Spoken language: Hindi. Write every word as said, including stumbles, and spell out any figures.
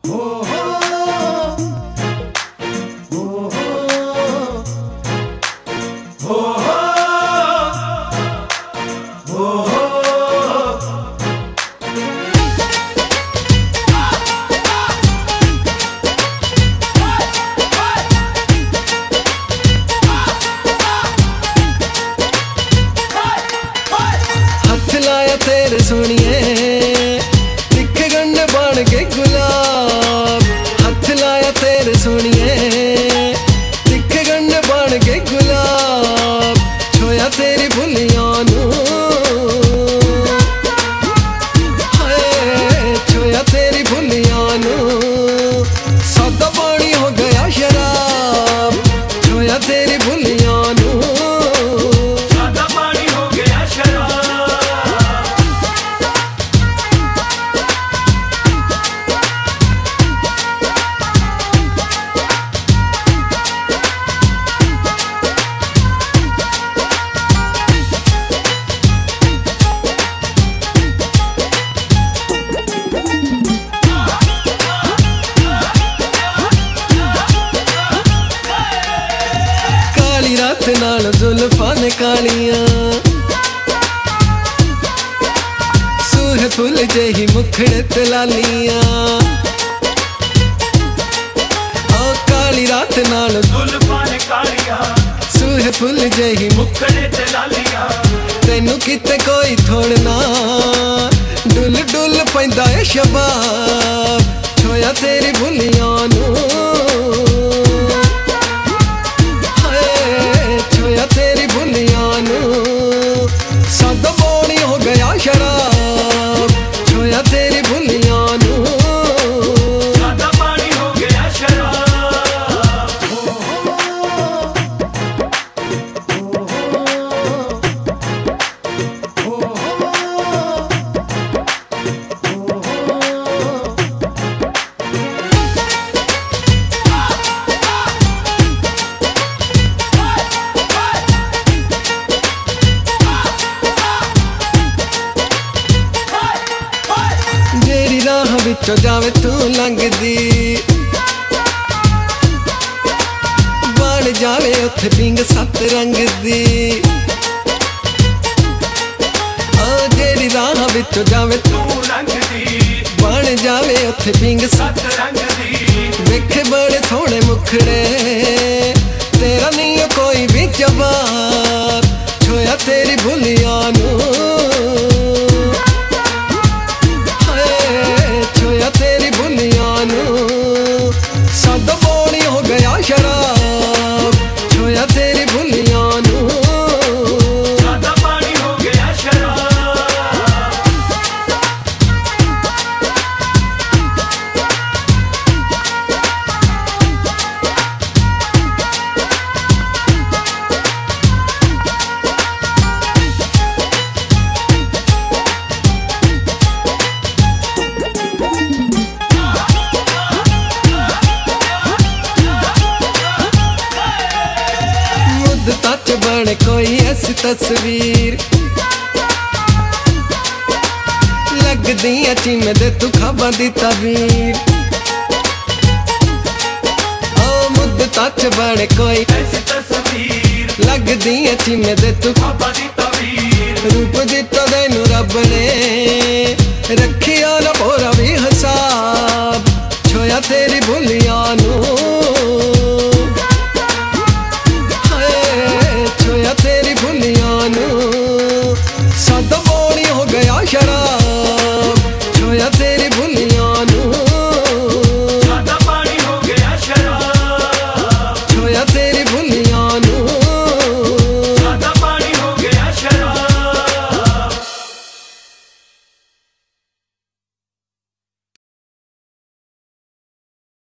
तेरे सोनिए तिखे गंढे बन के गुलाब, हथ लाया तेरे सोनिए तिखे गंढे बन के गुलाब, छोया तेरी भुलियां नू हाय छोया तेरी भुलियां नू, सादा पानी हो गया शराब, छोया तेरी भुलियां नू सादा पानी हो गया शराब। रात नाल जुल्फां ने कालियां, सूहे फुल जेही मुखड़े ते लालियां, ओ काली रात नाल जुल्फां ने कालियां, सूहे फुल जेही मुखड़े ते लालियां, तेनू किते कोई थोड़ना डुल डुल पैंदा ए शबाब, छोया तेरी भुलियां नू तेरी भुलियां नू, सादा पानी हो गया शराब, छोया तेरी भुलियां नू सादा पानी हो गया शराब। राह विचों जावे तू लंघदी, बन जावे उत्थे पिंग सत रंग दी, ओ जेड़ी राह विचों जावे तू लंघदी, बन जावे उत्थे पिंग सत रंग दी, वेखे बड़े सोहणे मुखड़े तेरा नहीं कोई भी जवाब, छोया तेरी भुलियां नू तेरी भुलियां नू, सादा पानी हो गया शराब, छोया तेरी भुलियां नू सादा पानी हो गया शराब। तच बन कोई ऐसी तस्वीर, लगदियां चिम दे तू खाबां दी तबीर, ओ मुद्द तच बन कोई ऐसी तस्वीर, लगदियां चिम दे तू खाबां दी तबीर, रूप दित्ता तैनू रब ने रखिया ना पूरा भी हिसाब, छोया तेरी भुलियां नू